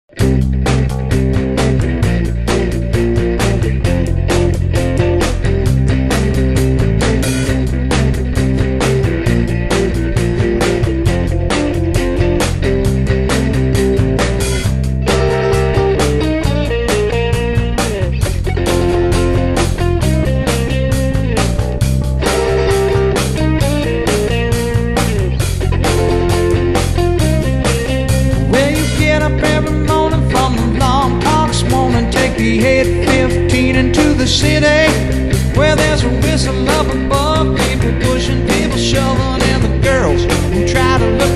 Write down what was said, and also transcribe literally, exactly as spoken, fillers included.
The eight fifteen into the city, where there's a whistle up above, people pushing, people shoving, and the girls who try to look